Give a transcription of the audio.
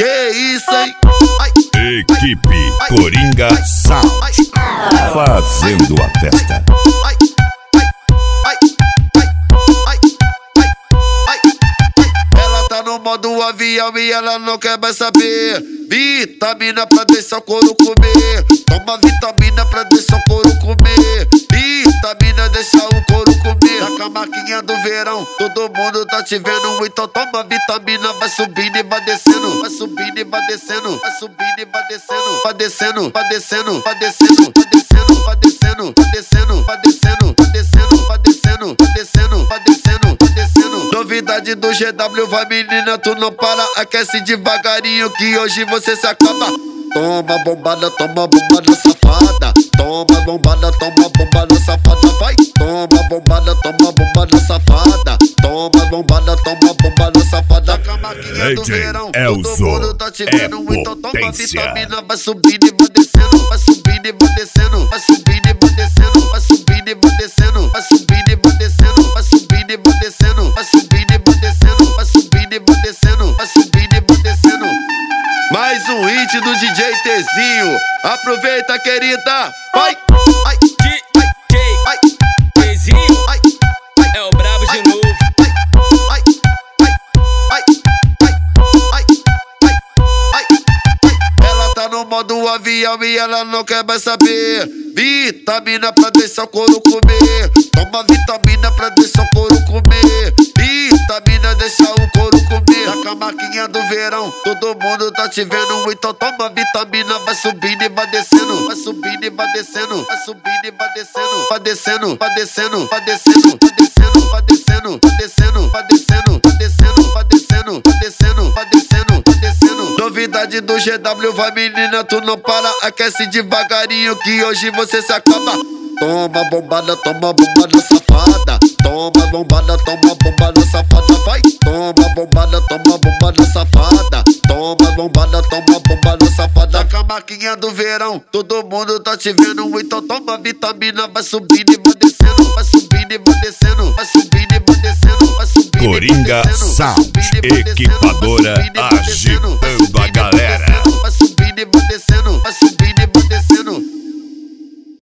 Que isso, hein? Equipe Coringa Sound, fazendo a festa. Ela tá no modo avião e ela não quer mais saber. Vitamina pra deixar o couro comer. Toma vitamina pra deixar o couro comer. Vitamina deixa o couro comer. Tá com a marquinha do verão, todo mundo tá te vendo. Então toma vitamina, vai subindo e vai descendo. Vai subindo e vai descendo. Vai subindo e vai descendo. Vai descendo, vai descendo, vai descendo, vai descendo, vai descendo, vai descendo, vai descendo, vai descendo, vai descendo, vai descendo, vai descendo, vai descendo. Novidade do GW, vai menina, tu não para. Aquece devagarinho que hoje você se acaba. Toma bombada safada. Toma bombada safada. Vai, toma bombada safada. Toma bombada safada. Com a marquinha do verão, todo mundo tá te vendo. Então toma vitamina, vai subindo e vai descendo. Vai subindo e vai descendo. Vai subindo e vai descendo. Vai subindo e vai descendo. Vai subindo e vai descendo. Vai subindo e vai descendo. Vai subindo e vai descendo. Vai subindo e vai descendo. Vai subindo e vai descendo. Mais um hit do DJ Tzinho. Aproveita, querida. Vai! Ai, DJ Tzinho é o brabo de novo. Ela tá no modo avião e ela não quer mais saber. Vitamina pra deixar o couro comer. Toma vitamina pra deixar o couro comer. Vitamina deixa o couro comer. Tá com a marquinha do verão, todo mundo tá te vendo. Então toma vitamina, vai subindo e vai descendo. Vai subindo e vai descendo. Vai subindo e vai descendo. Vai descendo, vai descendo, vai descendo, vai descendo, vai descendo, vai descendo, vai descendo, vai descendo, vai descendo, vai descendo, vai descendo, vai descendo. Novidade do GW, vai menina, tu não para. Aquece devagarinho que hoje você se acaba. Toma bombada safada. Toma bombada safada. Vai, toma bombada safada. Toma bombada safada. Com a marquinha do verão, todo mundo tá te vendo. Então toma vitamina, vai subindo e vai descendo. Vai subindo e vai descendo. Vai subindo e vai descendo. Vai subindo e vai descendo. Coringa Sound, equipadora